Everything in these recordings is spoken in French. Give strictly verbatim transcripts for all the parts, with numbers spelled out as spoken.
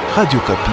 Radio Kapi.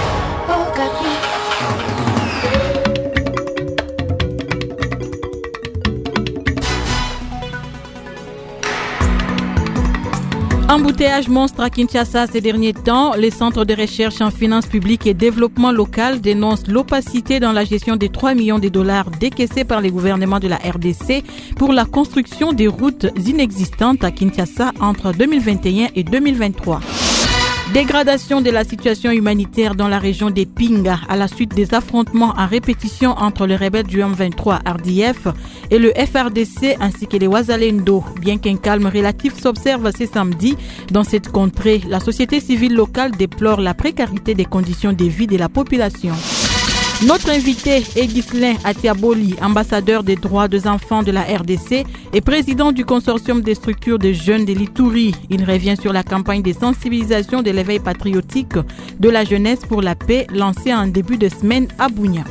Embouteillage monstre à Kinshasa ces derniers temps. Les centres de recherche en finances publiques et développement local dénoncent l'opacité dans la gestion des trois millions de dollars décaissés par les gouvernements de la R D C pour la construction des routes inexistantes à Kinshasa entre deux mille vingt et un et deux mille vingt-trois. Dégradation de la situation humanitaire dans la région des Pinga à la suite des affrontements en répétition entre les rebelles du M vingt-trois R D F et le F R D C ainsi que les Wazalendo. Bien qu'un calme relatif s'observe ce samedi dans cette contrée, la société civile locale déplore la précarité des conditions de vie de la population. Notre invité est Ghislain Atiaboli, ambassadeur des droits des enfants de la R D C et président du consortium des structures de jeunes de l'Ituri. Il revient sur la campagne de sensibilisation de l'éveil patriotique de la jeunesse pour la paix lancée en début de semaine à Bunia.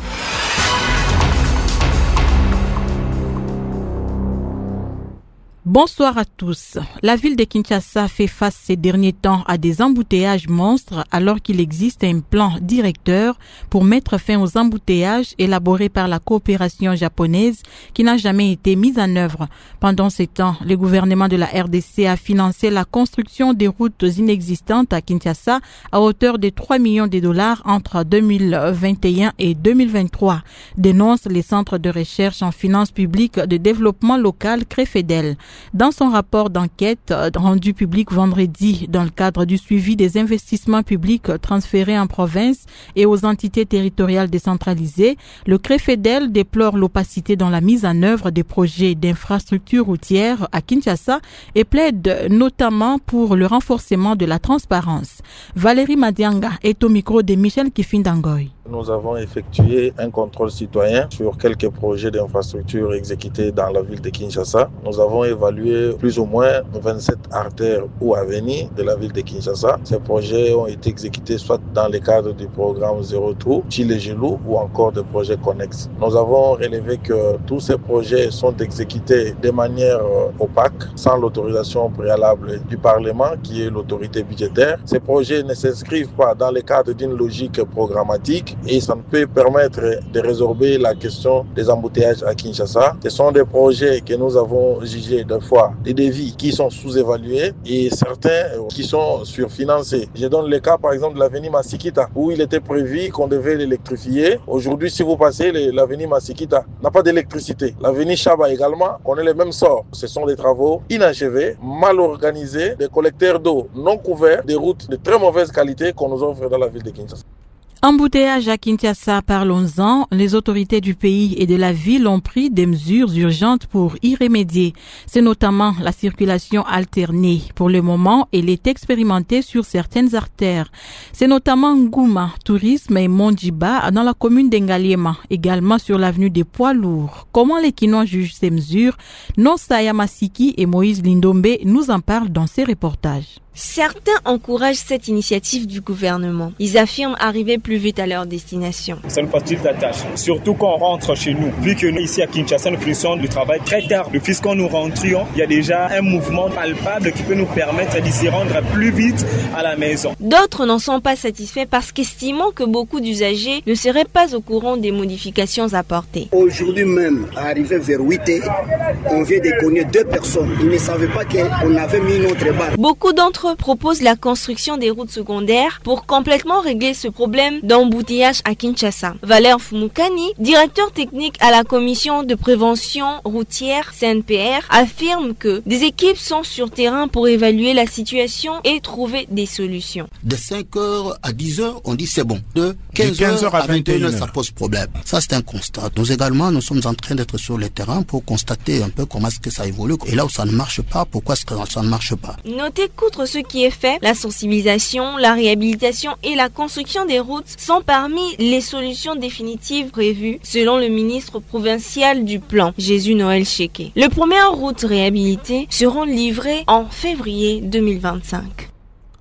Bonsoir à tous. La ville de Kinshasa fait face ces derniers temps à des embouteillages monstres alors qu'il existe un plan directeur pour mettre fin aux embouteillages élaboré par la coopération japonaise qui n'a jamais été mis en œuvre. Pendant ces temps, le gouvernement de la R D C a financé la construction des routes inexistantes à Kinshasa à hauteur de trois millions de dollars entre deux mille vingt et un et deux mille vingt-trois, dénonce les centres de recherche en finances publiques de développement local Crefedel. Dans son rapport d'enquête rendu public vendredi dans le cadre du suivi des investissements publics transférés en province et aux entités territoriales décentralisées, le Crefedel déplore l'opacité dans la mise en œuvre des projets d'infrastructures routières à Kinshasa et plaide notamment pour le renforcement de la transparence. Valérie Madianga est au micro de Michel Kifindangoy. Nous avons effectué un contrôle citoyen sur quelques projets d'infrastructures exécutés dans la ville de Kinshasa. Nous avons évalué plus ou moins vingt-sept artères ou avenues de la ville de Kinshasa. Ces projets ont été exécutés soit dans le cadre du programme Zéro Trou, Chile-Gelou ou encore des projets connexes. Nous avons relevé que tous ces projets sont exécutés de manière opaque, sans l'autorisation préalable du Parlement, qui est l'autorité budgétaire. Ces projets ne s'inscrivent pas dans le cadre d'une logique programmatique et ça ne peut permettre de résorber la question des embouteillages à Kinshasa. Ce sont des projets que nous avons jugés des fois des devis qui sont sous-évalués et certains qui sont surfinancés. Je donne le cas par exemple de l'avenue Masikita où il était prévu qu'on devait l'électrifier. Aujourd'hui, si vous passez, l'avenue Masikita n'a pas d'électricité. L'avenue Chaba également, on a le même sort. Ce sont des travaux inachevés, mal organisés, des collecteurs d'eau non couverts, des routes de très mauvaise qualité qu'on nous offre dans la ville de Kinshasa. Embouteillage à Kinshasa, parlons-en. Les autorités du pays et de la ville ont pris des mesures urgentes pour y remédier. C'est notamment la circulation alternée. Pour le moment, elle est expérimentée sur certaines artères. C'est notamment Ngouma, Tourisme et Mondjiba dans la commune d'Engaliema, également sur l'avenue des Poids Lourds. Comment les Kinois jugent ces mesures? Nosaya Masiki et Moïse Lindombe nous en parlent dans ces reportages. Certains encouragent cette initiative du gouvernement. Ils affirment arriver plus vite à leur destination. Ça nous facilite la tâche, surtout quand on rentre chez nous. Vu que nous, ici à Kinshasa, nous finissons le travail très tard. Depuis quand nous rentrions, il y a déjà un mouvement palpable qui peut nous permettre de s'y rendre plus vite à la maison. D'autres n'en sont pas satisfaits parce qu'estimant que beaucoup d'usagers ne seraient pas au courant des modifications apportées. Aujourd'hui même, arrivé vers huit heures, on vient de connaître deux personnes. Ils ne savaient pas qu'on avait mis notre barre. Beaucoup d'entre propose la construction des routes secondaires pour complètement régler ce problème d'embouteillage à Kinshasa. Valère Fumukani, directeur technique à la commission de prévention routière C N P R, affirme que des équipes sont sur terrain pour évaluer la situation et trouver des solutions. De cinq heures à dix heures, on dit c'est bon. De quinze heures à vingt et une heures, ça pose problème. Ça, c'est un constat. Nous également, nous sommes en train d'être sur le terrain pour constater un peu comment est-ce que ça évolue. Et là où ça ne marche pas, pourquoi est-ce que ça ne marche pas? Notez qu'outre ce qui est fait, la sensibilisation, la réhabilitation et la construction des routes sont parmi les solutions définitives prévues selon le ministre provincial du plan, Jésus Noël Cheke. Les premières routes réhabilitées seront livrées en février deux mille vingt-cinq.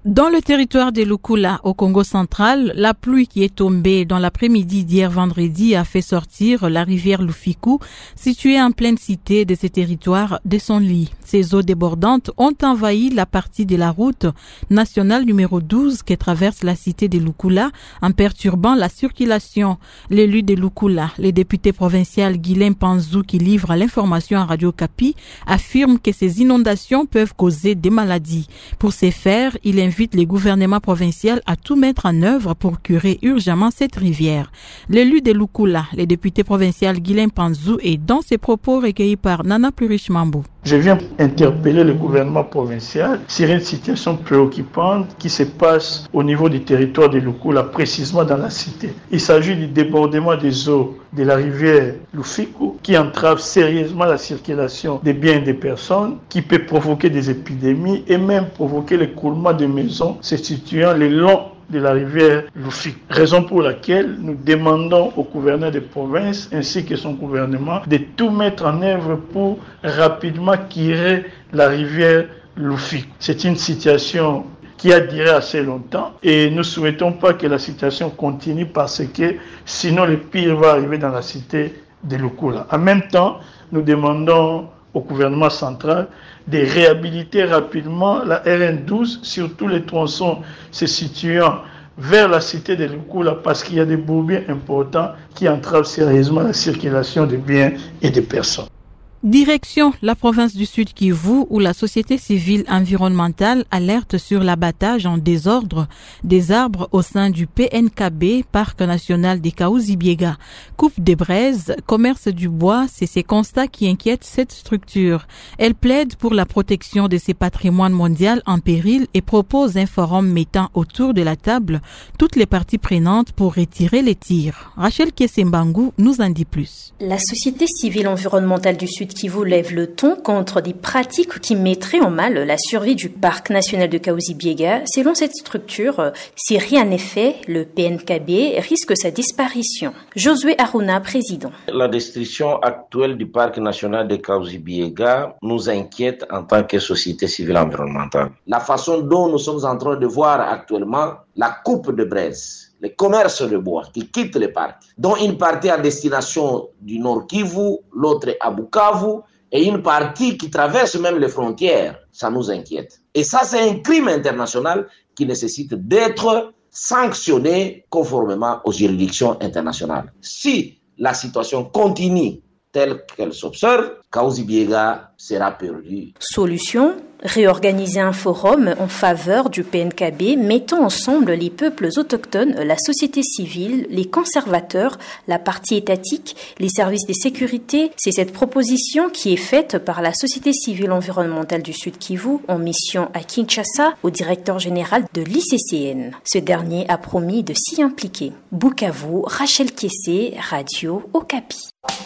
Dans le territoire de Lukula, au Congo central, la pluie qui est tombée dans l'après-midi d'hier vendredi a fait sortir la rivière Lufiku, située en pleine cité de ce territoire, de son lit. Ces eaux débordantes ont envahi la partie de la route nationale numéro douze qui traverse la cité de Lukula en perturbant la circulation. L'élu de Lukula, le député provincial Guilain Panzou qui livre l'information à Radio Kapi, affirme que ces inondations peuvent causer des maladies. Pour ce faire, il invite les gouvernements provinciaux à tout mettre en œuvre pour curer urgemment cette rivière. L'élu de Lukula, le député provincial Guilain Panzou, est dans ses propos recueillis par Nana Plurish Mambou. Je viens interpeller le gouvernement provincial sur une situation préoccupante qui se passe au niveau du territoire de Lukula, précisément dans la cité. Il s'agit du débordement des eaux de la rivière Lufiku qui entrave sérieusement la circulation des biens et des personnes, qui peut provoquer des épidémies et même provoquer l'écroulement de maisons se situant le long de la rivière Lufiku. Raison pour laquelle nous demandons au gouverneur de province ainsi que son gouvernement de tout mettre en œuvre pour rapidement curer la rivière Lufiku. C'est une situation qui a duré assez longtemps et nous ne souhaitons pas que la situation continue parce que sinon le pire va arriver dans la cité de Lukula. En même temps, nous demandons au gouvernement central de réhabiliter rapidement la R N douze sur tous les tronçons se situant vers la cité de Lukula parce qu'il y a des bourbiers importants qui entravent sérieusement la circulation des biens et des personnes. Direction la province du Sud Kivu où la société civile environnementale alerte sur l'abattage en désordre des arbres au sein du P N K B, Parc national des Kaouzi-Biega. Coupe des braises, commerce du bois, c'est ces constats qui inquiètent cette structure. Elle plaide pour la protection de ses patrimoines mondiaux en péril et propose un forum mettant autour de la table toutes les parties prenantes pour retirer les tirs. Rachel Kiesembangu nous en dit plus. La société civile environnementale du Sud Kivu lève le ton contre des pratiques qui mettraient en mal la survie du parc national de Kaouzi-Biega. Selon cette structure, si rien n'est fait, le P N K B risque sa disparition. Josué Aruna, président. La destruction actuelle du parc national de Kaouzi-Biega nous inquiète en tant que société civile environnementale. La façon dont nous sommes en train de voir actuellement la coupe de braise, le commerce de bois qui quitte le parc, dont une partie à destination du Nord Kivu, l'autre à Bukavu, et une partie qui traverse même les frontières, ça nous inquiète. Et ça, c'est un crime international qui nécessite d'être sanctionné conformément aux juridictions internationales. Si la situation continue telle qu'elle s'observe, Kaouzi-Biega sera perdu. Solution, réorganiser un forum en faveur du P N K B mettant ensemble les peuples autochtones, la société civile, les conservateurs, la partie étatique, les services de sécurité. C'est cette proposition qui est faite par la société civile environnementale du Sud Kivu en mission à Kinshasa au directeur général de l'I C C N. Ce dernier a promis de s'y impliquer. Bukavu, Rachel Kessé, Radio Okapi.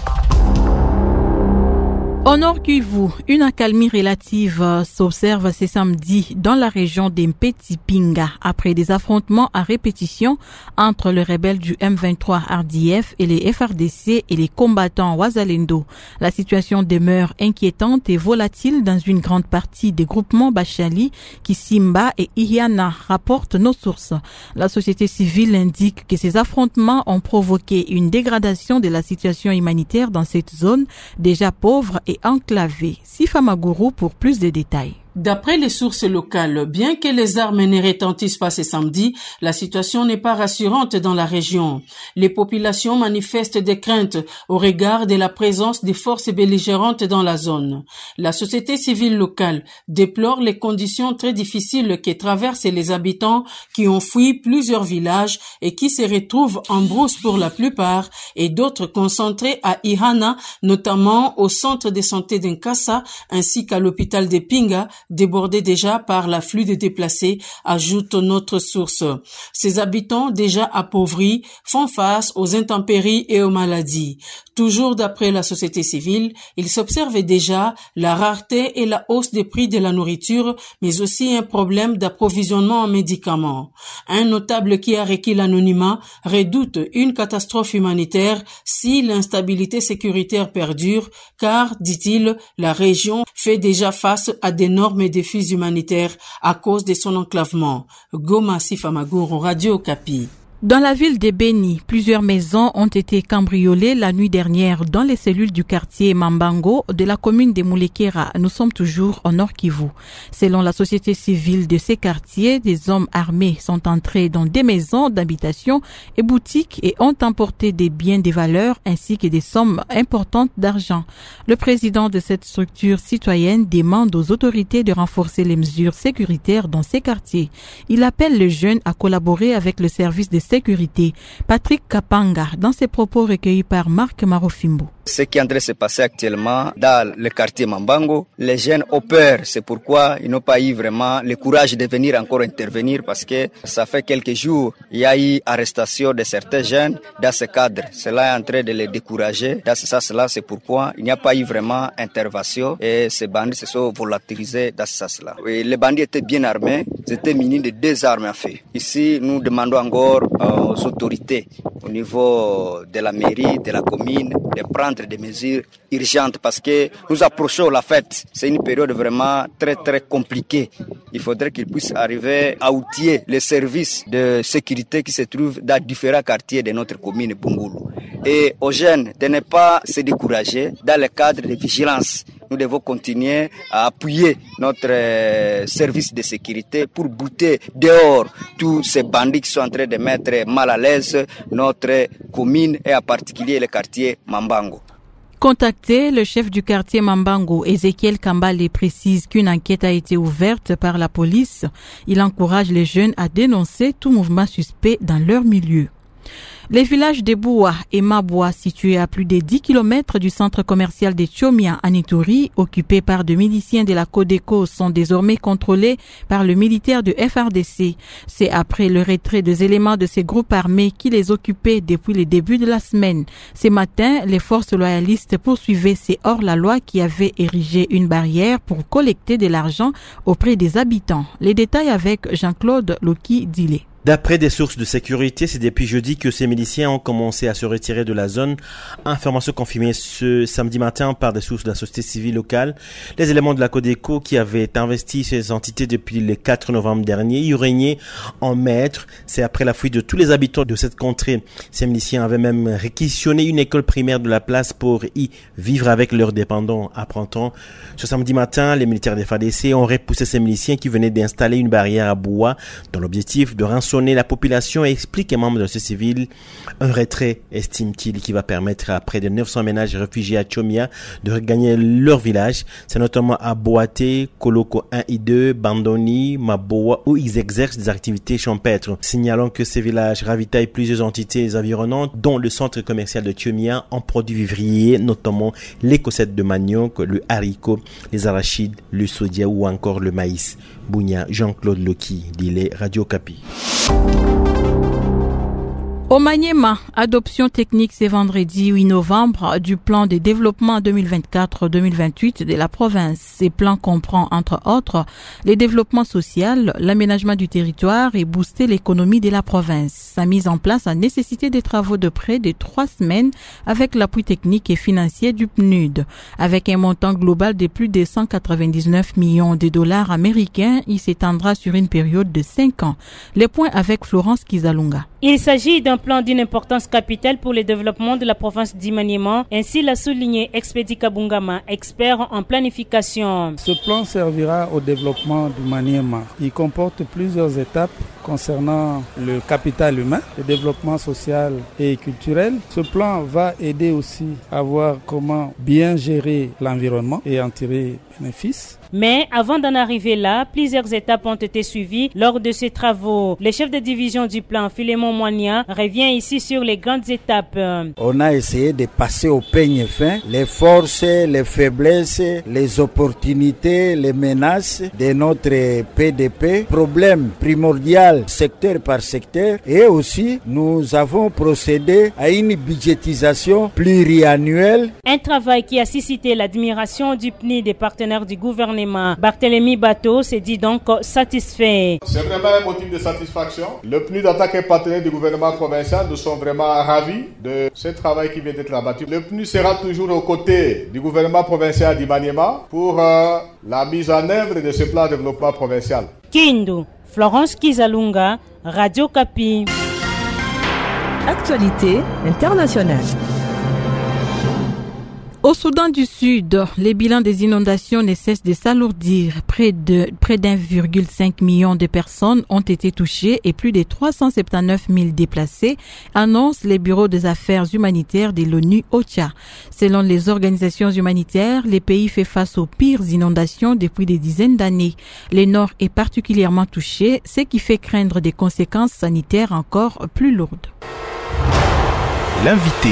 Au Nord Kivu, une accalmie relative s'observe ce samedi dans la région d'Mpeti-Pinga après des affrontements à répétition entre les rebelles du M vingt-trois R D F et les F R D C et les combattants Wazalendo. La situation demeure inquiétante et volatile dans une grande partie des groupements Bachali, Kisimba et Ihiana, rapportent nos sources. La société civile indique que ces affrontements ont provoqué une dégradation de la situation humanitaire dans cette zone déjà pauvre et enclavé. Sifa Maguru pour plus de détails. D'après les sources locales, bien que les armes ne retentissent pas ce samedi, la situation n'est pas rassurante dans la région. Les populations manifestent des craintes au regard de la présence des forces belligérantes dans la zone. La société civile locale déplore les conditions très difficiles que traversent les habitants qui ont fui plusieurs villages et qui se retrouvent en brousse pour la plupart et d'autres concentrés à Ihana, notamment au centre de santé d'Nkassa ainsi qu'à l'hôpital de Pinga, débordés déjà par l'afflux de déplacés, ajoute notre source. Ces habitants déjà appauvris font face aux intempéries et aux maladies. Toujours d'après la société civile, il s'observe déjà la rareté et la hausse des prix de la nourriture, mais aussi un problème d'approvisionnement en médicaments. Un notable qui a requis l'anonymat redoute une catastrophe humanitaire si l'instabilité sécuritaire perdure, car, dit-il, la région fait déjà face à d'énormes défis humanitaires à cause de son enclavement. Goma Sifamaguro, Radio Okapi. Dans la ville de Beni, plusieurs maisons ont été cambriolées la nuit dernière dans les cellules du quartier Mambango de la commune de Moulekera. Nous sommes toujours au Nord Kivu. Selon la société civile de ces quartiers, des hommes armés sont entrés dans des maisons d'habitation et boutiques et ont emporté des biens de valeur ainsi que des sommes importantes d'argent. Le président de cette structure citoyenne demande aux autorités de renforcer les mesures sécuritaires dans ces quartiers. Il appelle les jeunes à collaborer avec le service de sécurité. Patrick Kapanga, dans ses propos recueillis par Marc Marofimbo. Ce qui est en train de se passer actuellement dans le quartier Mambango, les jeunes ont peur. C'est pourquoi ils n'ont pas eu vraiment le courage de venir encore intervenir parce que ça fait quelques jours, il y a eu arrestation de certains jeunes dans ce cadre. Cela est en train de les décourager. Dans ce sens-là, c'est pourquoi il n'y a pas eu vraiment intervention et ces bandits se sont volatilisés dans ce sens-là. Et les bandits étaient bien armés, ils étaient munis de deux armes à feu. Ici, nous demandons encore aux autorités au niveau de la mairie, de la commune, de prendre des mesures urgentes parce que nous approchons la fête. C'est une période vraiment très très compliquée. Il faudrait qu'ils puissent arriver à outiller les services de sécurité qui se trouvent dans différents quartiers de notre commune Bungulu. Et aux jeunes de ne pas se décourager dans le cadre de vigilance. Nous devons continuer à appuyer notre euh, service de sécurité pour bouter dehors tous ces bandits qui sont en train de mettre mal à l'aise notre commune et en particulier le quartier Mambango. Contacté, le chef du quartier Mambango, Ezekiel Kambale, précise qu'une enquête a été ouverte par la police. Il encourage les jeunes à dénoncer tout mouvement suspect dans leur milieu. Les villages de Boua et Maboua, situés à plus de dix kilomètres du centre commercial de Tchomia en Ituri, occupés par des miliciens de la Codeco, sont désormais contrôlés par le militaire de F R D C. C'est après le retrait des éléments de ces groupes armés qui les occupaient depuis le début de la semaine. Ce matin, les forces loyalistes poursuivaient ces hors-la-loi qui avaient érigé une barrière pour collecter de l'argent auprès des habitants. Les détails avec Jean-Claude Loki-Dilé. D'après des sources de sécurité, c'est depuis jeudi que ces miliciens ont commencé à se retirer de la zone. Information confirmée ce samedi matin par des sources de la société civile locale. Les éléments de la Codeco qui avaient investi ces entités depuis le quatre novembre dernier y régnaient en maître. C'est après la fuite de tous les habitants de cette contrée. Ces miliciens avaient même réquisitionné une école primaire de la place pour y vivre avec leurs dépendants apprenants. Ce samedi matin, les militaires des F A D C ont repoussé ces miliciens qui venaient d'installer une barrière à Boua dans l'objectif de rançonner la population et explique un membre de ce civil un retrait, estime-t-il, qui va permettre à près de neuf cents ménages réfugiés à Tchomia de regagner leur village. C'est notamment à Boaté, Koloko un et deux, Bandoni, Maboa, où ils exercent des activités champêtres. Signalons que ces villages ravitaillent plusieurs entités environnantes, dont le centre commercial de Tchomia en produits vivriers, notamment les cossettes de manioc, le haricot, les arachides, le sodia ou encore le maïs. Bounia, Jean-Claude Loki, Dile, Radio Okapi. Au Maniema, adoption technique ce vendredi huit novembre du plan de développement deux mille vingt-quatre deux mille vingt-huit de la province. Ces plans comprend entre autres les développements social, l'aménagement du territoire et booster l'économie de la province. Sa mise en place a nécessité des travaux de près de trois semaines avec l'appui technique et financier du P N U D. Avec un montant global de plus de cent quatre-vingt-dix-neuf millions de dollars américains, il s'étendra sur une période de cinq ans. Les points avec Florence Kizalunga. Il s'agit d'un plan d'une importance capitale pour le développement de la province d'Imaniema, ainsi l'a souligné Expedi Kabungama, expert en planification. Ce plan servira au développement du Maniema. Il comporte plusieurs étapes concernant le capital humain, le développement social et culturel. Ce plan va aider aussi à voir comment bien gérer l'environnement et en tirer bénéfice. Mais avant d'en arriver là, plusieurs étapes ont été suivies lors de ces travaux. Le chef de division du plan, Philémon Moigna, revient ici sur les grandes étapes. On a essayé de passer au peigne fin les forces, les faiblesses, les opportunités, les menaces de notre P D P, problème primordial secteur par secteur, et aussi nous avons procédé à une budgétisation pluriannuelle. Un travail qui a suscité l'admiration du P N I des partenaires du gouvernement. Barthélémy Bateau s'est dit donc satisfait. C'est vraiment un motif de satisfaction. Le P N I en tant que partenaire du gouvernement provincial, nous sommes vraiment ravis de ce travail qui vient d'être abattu. Le P N I sera toujours aux côtés du gouvernement provincial d'Imaniema pour euh, la mise en œuvre de ce plan de développement provincial. Kindu, Florence Kizalunga, Radio Kapi. Actualité internationale. Au Soudan du Sud, les bilans des inondations ne cessent de s'alourdir. Près de, près d'un virgule cinq million de personnes ont été touchées et plus de trois cent soixante-dix-neuf mille déplacés, annoncent les bureaux des affaires humanitaires de l'ONU OCHA. Selon les organisations humanitaires, le pays fait face aux pires inondations depuis des dizaines d'années. Le nord est particulièrement touché, ce qui fait craindre des conséquences sanitaires encore plus lourdes. L'invité.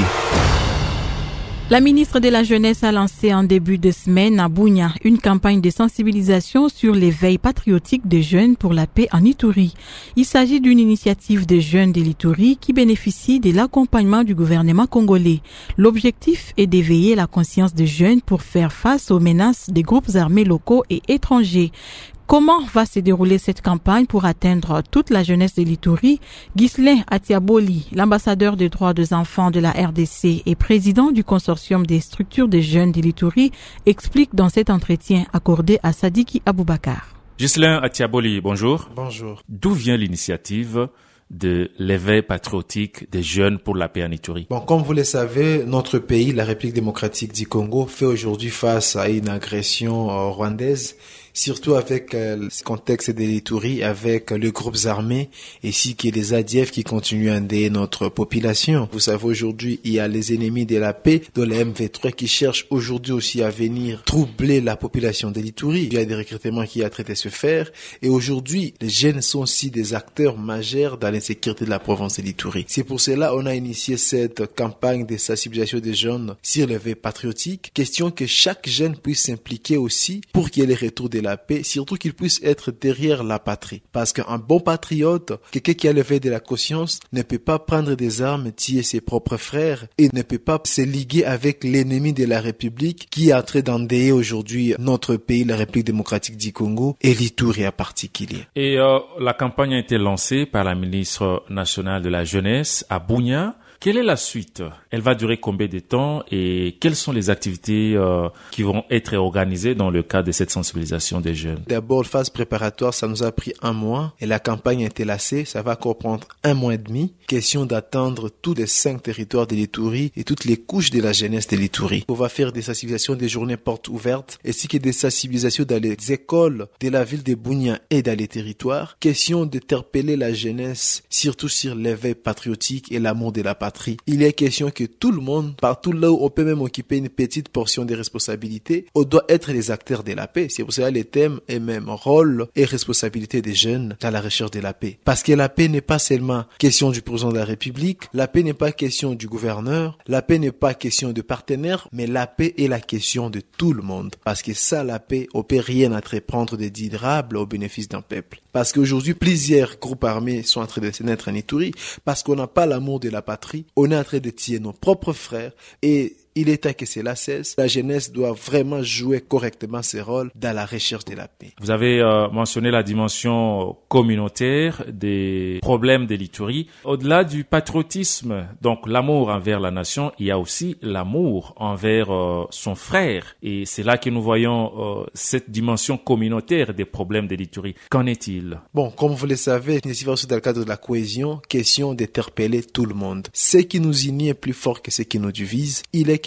La ministre de la Jeunesse a lancé en début de semaine à Bunia une campagne de sensibilisation sur l'éveil patriotique des jeunes pour la paix en Ituri. Il s'agit d'une initiative des jeunes de l'Ituri qui bénéficie de l'accompagnement du gouvernement congolais. L'objectif est d'éveiller la conscience des jeunes pour faire face aux menaces des groupes armés locaux et étrangers. Comment va se dérouler cette campagne pour atteindre toute la jeunesse de l'Ituri? Ghislain Atiaboli, l'ambassadeur des droits des enfants de la R D C et président du consortium des structures des jeunes de l'Ituri, explique dans cet entretien accordé à Sadiki Aboubakar. Ghislain Atiaboli, bonjour. Bonjour. D'où vient l'initiative de l'éveil patriotique des jeunes pour la paix en Ituri? Bon, comme vous le savez, notre pays, la République démocratique du Congo, fait aujourd'hui face à une agression euh, rwandaise, surtout avec euh, le contexte de l'Ituri, avec euh, les groupes armés, ainsi que les A D F qui continuent à endeuiller notre population. Vous savez, aujourd'hui, il y a les ennemis de la paix, dont les M vingt-trois, qui cherchent aujourd'hui aussi à venir troubler la population de l'Ituri. Il y a des recrutements qui sont en train de se faire, et aujourd'hui, les jeunes sont aussi des acteurs majeurs dans l'insécurité de la province de l'Ituri. C'est pour cela qu'on a initié cette campagne de sensibilisation des jeunes sur l'éveil patriotique, question que chaque jeune puisse s'impliquer aussi pour qu'il y ait le retour de la paix, surtout qu'il puisse être derrière la patrie. Parce qu'un bon patriote, quelqu'un qui a l'éveil de la conscience, ne peut pas prendre des armes, tuer ses propres frères et ne peut pas se liguer avec l'ennemi de la République qui est en train d'endeuiller aujourd'hui notre pays, la République démocratique du Congo et l'Ituri en particulier. Et euh, la campagne a été lancée par la ministre nationale de la Jeunesse à Bunia. Quelle est la suite? Elle va durer combien de temps et quelles sont les activités euh, qui vont être organisées dans le cadre de cette sensibilisation des jeunes? D'abord, phase préparatoire, ça nous a pris un mois et la campagne a été lancée. Ça va encore prendre un mois et demi. Question d'attendre tous les cinq territoires de l'Ituri et toutes les couches de la jeunesse de l'Ituri. On va faire des sensibilisations, des journées portes ouvertes ainsi que des sensibilisations dans les écoles de la ville de Bunia et dans les territoires. Question d'interpeller la jeunesse, surtout sur l'éveil patriotique et l'amour de la patrie. Il est question que tout le monde, partout là où on peut même occuper une petite portion des responsabilités, on doit être les acteurs de la paix. C'est pour cela le thème est même rôle et responsabilité des jeunes dans la recherche de la paix. Parce que la paix n'est pas seulement question du président de la République, la paix n'est pas question du gouverneur, la paix n'est pas question de partenaires, mais la paix est la question de tout le monde. Parce que ça, la paix, on peut rien entreprendre de durable au bénéfice d'un peuple. Parce qu'aujourd'hui, plusieurs groupes armés sont en train de se naître en Ituri, parce qu'on n'a pas l'amour de la patrie, on est en train de tuer nos propres frères et il est temps que cela cesse. La jeunesse doit vraiment jouer correctement ses rôles dans la recherche de la paix. Vous avez euh, mentionné la dimension communautaire des problèmes de l'Ituri. Au-delà du patriotisme, donc l'amour envers la nation, il y a aussi l'amour envers euh, son frère. Et c'est là que nous voyons euh, cette dimension communautaire des problèmes de l'Ituri. Qu'en est-il? Bon, comme vous le savez, c'est aussi dans le cadre de la cohésion, question d'interpeller tout le monde. Ce qui nous unit est plus fort que ce qui nous divise. Il est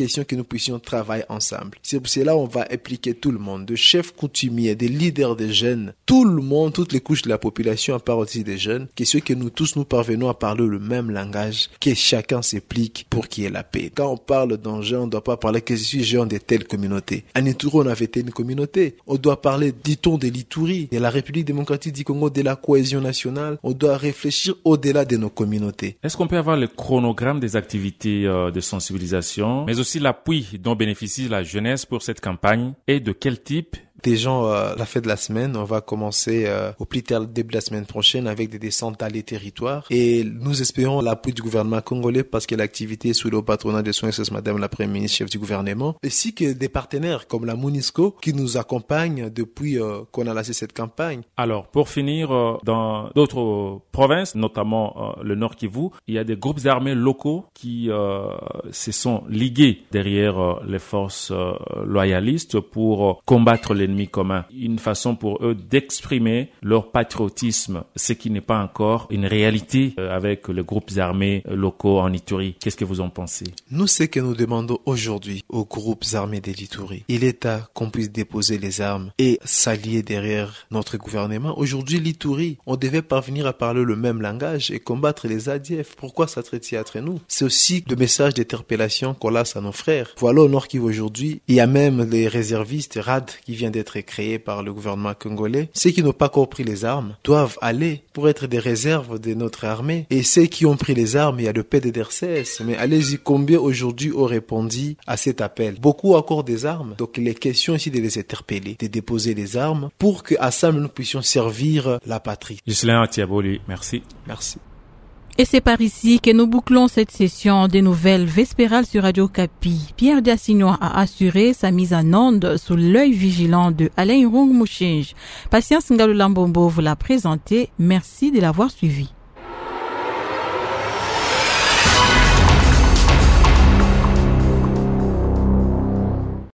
question que nous puissions travailler ensemble. C'est pour cela qu'on va impliquer tout le monde, de chefs coutumiers, des leaders des jeunes, tout le monde, toutes les couches de la population, à part aussi des jeunes, question que nous tous nous parvenons à parler le même langage, que chacun s'implique pour qu'il y ait la paix. Quand on parle d'enjeux, on ne doit pas parler que je suis jeune de telle communauté. En Ituri, on avait une communauté. On doit parler, dit-on, de l'Ituri, de la République démocratique du Congo, de la cohésion nationale. On doit réfléchir au-delà de nos communautés. Est-ce qu'on peut avoir le chronogramme des activités euh, de sensibilisation, mais aussi l'appui dont bénéficie la jeunesse pour cette campagne et de quel type? Déjà, euh, la fête de la semaine, on va commencer euh, au plus tard début de la semaine prochaine avec des descentes dans les territoires. Et nous espérons l'appui du gouvernement congolais parce que l'activité est sous le patronat de son Excellence Madame la Première ministre, chef du gouvernement, ainsi que des partenaires comme la MONUSCO qui nous accompagnent depuis euh, qu'on a lancé cette campagne. Alors, pour finir, euh, dans d'autres provinces, notamment euh, le Nord Kivu, il y a des groupes armés locaux qui euh, se sont ligués derrière euh, les forces euh, loyalistes pour euh, combattre les commun. Une façon pour eux d'exprimer leur patriotisme, ce qui n'est pas encore une réalité avec les groupes armés locaux en Ituri. Qu'est-ce que vous en pensez? Nous, ce que nous demandons aujourd'hui aux groupes armés de l'Ituri, il est temps qu'on puisse déposer les armes et s'allier derrière notre gouvernement. Aujourd'hui, l'Ituri, on devait parvenir à parler le même langage et combattre les A D F. Pourquoi ça traite entre nous? C'est aussi le message d'interpellation qu'on lance à nos frères. Voilà au Nord Kivu aujourd'hui, il y a même les réservistes R A D qui viennent d'être créés par le gouvernement congolais. Ceux qui n'ont pas encore pris les armes doivent aller pour être des réserves de notre armée. Et ceux qui ont pris les armes, il y a le P D D R C S. Mais allez-y, combien aujourd'hui ont répondu à cet appel? Beaucoup encore des armes. Donc il est question ici de les interpeller, de déposer les armes pour qu'ensemble nous puissions servir la patrie. Ghislain Atiaboli, merci. Merci. Et c'est par ici que nous bouclons cette session des nouvelles vespérales sur Radio Kapi. Pierre Diassignon a assuré sa mise en onde sous l'œil vigilant de Alain Rung Mouchinge. Patience Ngalulambombo vous l'a présenté. Merci de l'avoir suivi.